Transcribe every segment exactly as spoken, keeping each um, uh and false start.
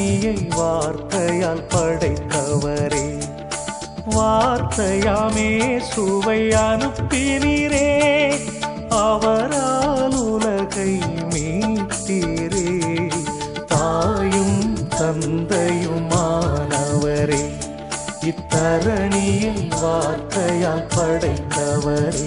இத்தரணியை வார்த்தையால் படைத்தவரே, வார்த்தையாமே சுவை அனுப்பினீரே, அவரால் உலகை மீட்டீரே. தாயும் தந்தையுமானவரே, இத்தரணியை வார்த்தையால் படைத்தவரே.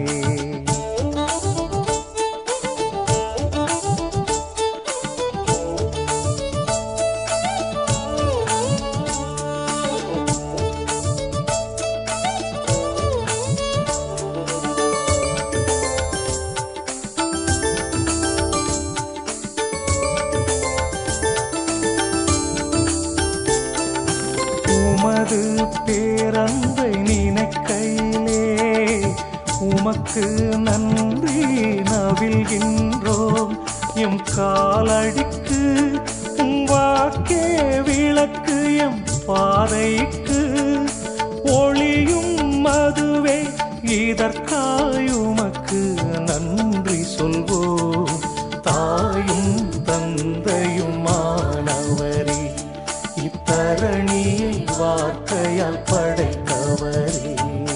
உமது பேரன்பை நினைக்கையிலே உமக்கு நன்றி நவில்கின்றோம். எம் காலடிக்கு உம் வாக்கே விளக்கு, எம் பாதைக்கு ஒளியும் மதுவே. இதற்காய் உமக்கு நன்றி சொல்வோம். தாயும் தந்தையுமானவரே, இத்தரணியை வார்த்தையால் படைத்தவரே.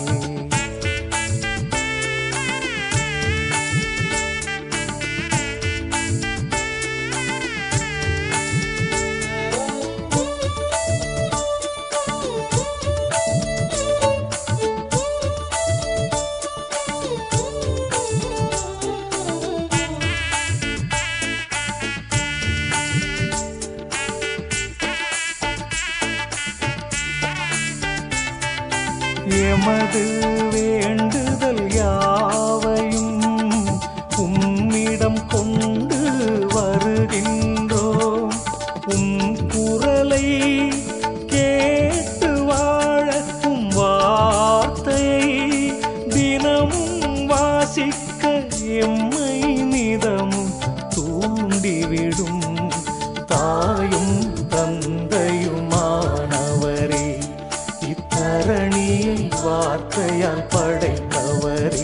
எமது வேண்டுதல் யாவையும் உம்மிடம் கொண்டு வருகின்றோம். உம் குரலை கேட்டு வாழ உம் வார்த்தையை தினமும் வாசிக்க எம்மை நிதமும் தூண்டிவிடும். தாயும் தந்தையுமானவரே, இத்தரணியை வார்த்தையால் படைத்தவரே.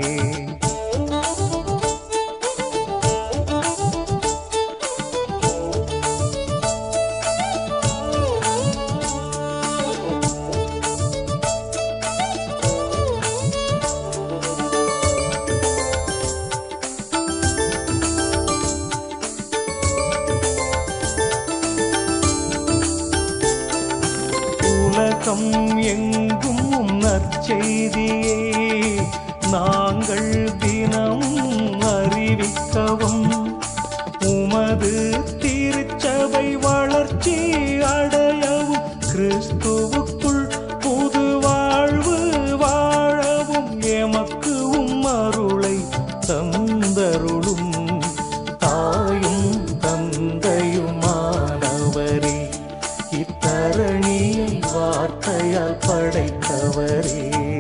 உலகம் எங்கும் உம் நற்செய்தியை நாங்கள் தினமும் அறிவிக்கவும், உமது திருச்சபை வளர்ச்சி அடையவும், கிறிஸ்துவுக்குள் புது வாழ்வு வாழவும் எமக்கு உம் அருளை தந்தருளும். தாயும் தந்தையுமானவரே, இத்தரணியை வார்த்தையால் படைத்தவரே.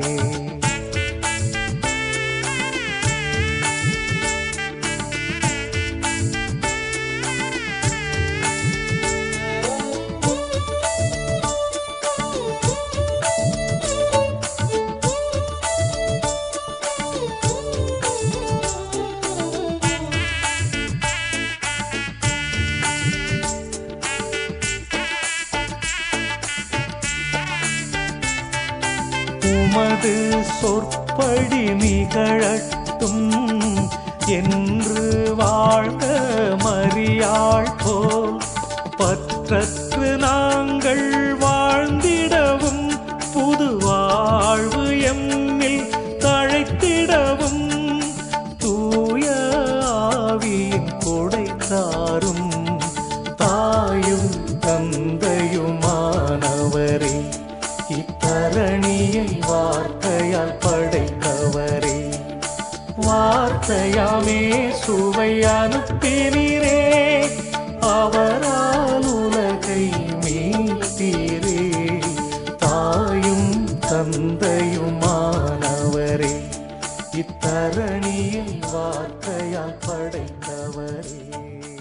உமது சொற்படி நிகழட்டும் என்று வாழ்க மரியாள் போல். பற்றற்று நாங்கள் வாழ்ந்திடவும், புது வாழ்வு எம்மில் தழைத்திடவும், தூய ஆவியின் கொடை தாரும். தாயும் தந்தையுமானவரே, இத்தரணியை வார்த்தையால் படைத்தவரே. வார்த்தையாமே சுவை அனுப்பினீரே, அவரால் உலகை மீட்டீரே. தாயும் தந்தையுமானவரே, இத்தரணியை வார்த்தையால் படைத்தவரே.